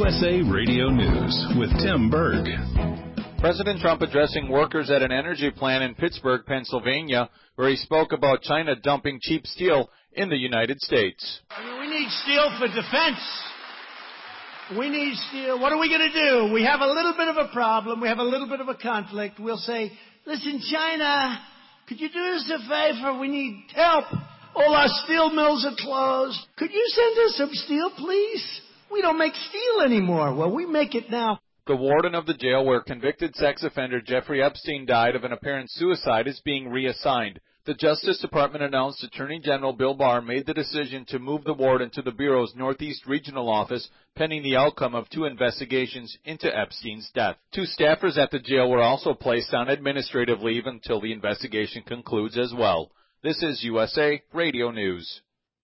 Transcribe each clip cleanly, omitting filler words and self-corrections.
USA Radio News with Tim Berg. President Trump addressing workers at an energy plant in Pittsburgh, Pennsylvania, where he spoke about China dumping cheap steel in the United States. We need steel for defense. We need steel. What are we going to do? We have a little bit of a problem. We have a little bit of a conflict. We'll say, listen, China, could you do us a favor? We need help. All our steel mills are closed. Could you send us some steel, please? We don't make steel anymore. Well, we make it now. The warden of the jail where convicted sex offender Jeffrey Epstein died of an apparent suicide is being reassigned. The Justice Department announced Attorney General Bill Barr made the decision to move the warden to the Bureau's Northeast Regional Office pending the outcome of 2 investigations into Epstein's death. 2 staffers at the jail were also placed on administrative leave until the investigation concludes as well. This is USA Radio News.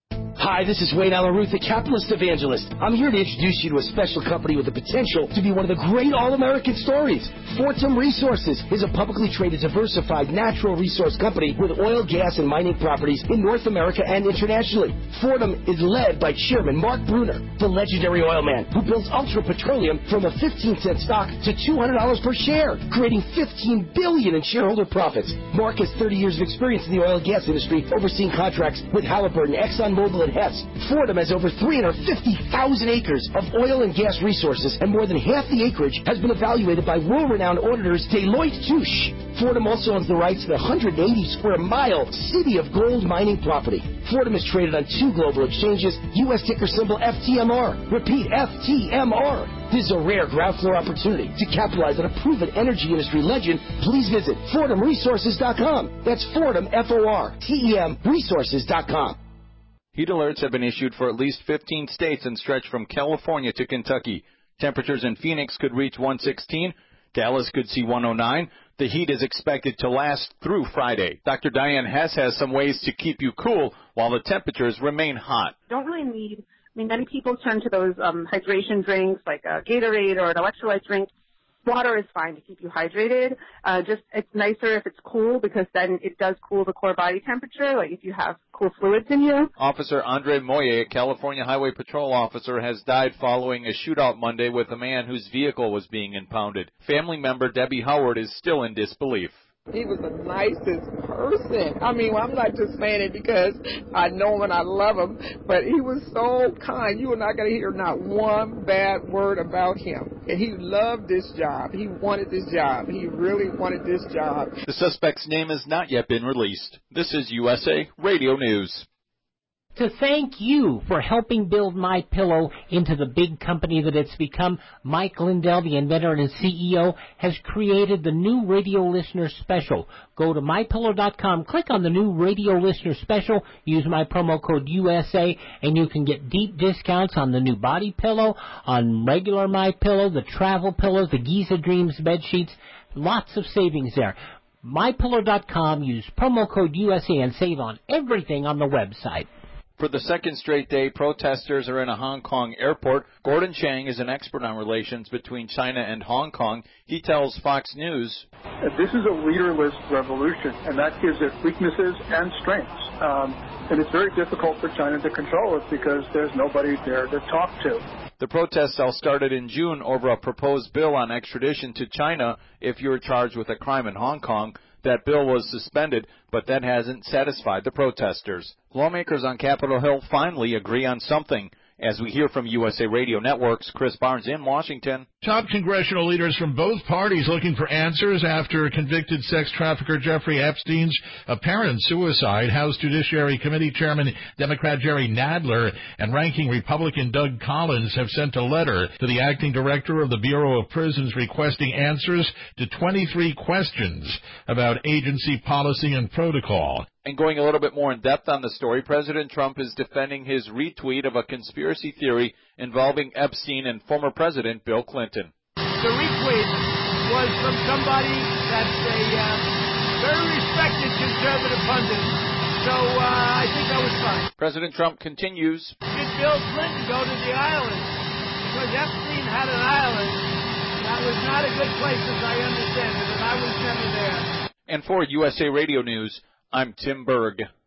Hi, this is Wayne Alaruth, the capitalist evangelist. I'm here to introduce you to a special company with the potential to be one of the great all-American stories. Fortum Resources is a publicly traded, diversified natural resource company with oil, gas, and mining properties in North America and internationally. Fortum is led by Chairman Mark Bruner, the legendary oil man who builds Ultra Petroleum from a 15-cent stock to $200 per share, creating $15 billion in shareholder profits. Mark has 30 years of experience in the oil and gas industry, overseeing contracts with Halliburton, ExxonMobil, and Hess. Fortum has over 350,000 acres of oil and gas resources, and more than half the acreage has been evaluated by world-renowned auditors Deloitte Touche. Fortum also owns the rights to the 180-square-mile City of Gold mining property. Fortum is traded on 2 global exchanges, U.S. ticker symbol FTMR. Repeat, FTMR. This is a rare ground floor opportunity to capitalize on a proven energy industry legend. Please visit FortumResources.com. That's Fortum, F-O-R-T-E-M, resources.com. Heat alerts have been issued for at least 15 states and stretch from California to Kentucky. Temperatures in Phoenix could reach 116. Dallas could see 109. The heat is expected to last through Friday. Dr. Diane Hess has some ways to keep you cool while the temperatures remain hot. Don't really need, many people turn to those hydration drinks like a Gatorade or an electrolyte drink. Water is fine to keep you hydrated. It's nicer if it's cool because then it does cool the core body temperature, like if you have cool fluids in you. Officer Andre Moye, a California Highway Patrol officer, has died following a shootout Monday with a man whose vehicle was being impounded. Family member Debbie Howard is still in disbelief. He was the nicest person. I'm not just saying it because I know him and I love him, but he was so kind. You are not going to hear not one bad word about him. And he loved this job. He wanted this job. He really wanted this job. The suspect's name has not yet been released. This is USA Radio News. To thank you for helping build MyPillow into the big company that it's become, Mike Lindell, the inventor and CEO, has created the new radio listener special. Go to MyPillow.com, click on the new radio listener special, use my promo code USA, and you can get deep discounts on the new body pillow, on regular MyPillow, the travel pillows, the Giza Dreams bed sheets. Lots of savings there. MyPillow.com, use promo code USA, and save on everything on the website. For the second straight day, protesters are in a Hong Kong airport. Gordon Chang is an expert on relations between China and Hong Kong. He tells Fox News, this is a leaderless revolution, and that gives it weaknesses and strengths. And it's very difficult for China to control it because there's nobody there to talk to. The protests all started in June over a proposed bill on extradition to China if you're charged with a crime in Hong Kong. That bill was suspended, but that hasn't satisfied the protesters. Lawmakers on Capitol Hill finally agree on something. As we hear from USA Radio Network's Chris Barnes in Washington. Top congressional leaders from both parties looking for answers after convicted sex trafficker Jeffrey Epstein's apparent suicide. House Judiciary Committee Chairman Democrat Jerry Nadler and ranking Republican Doug Collins have sent a letter to the acting director of the Bureau of Prisons requesting answers to 23 questions about agency policy and protocol. And going a little bit more in depth on the story, President Trump is defending his retweet of a conspiracy theory involving Epstein and former President Bill Clinton. The retweet was from somebody that's a very respected conservative pundit, so I think that was fine. President Trump continues. Did Bill Clinton go to the island? Because Epstein had an island. That was not a good place as I understand it, and I was never there. And for USA Radio News, I'm Tim Berg.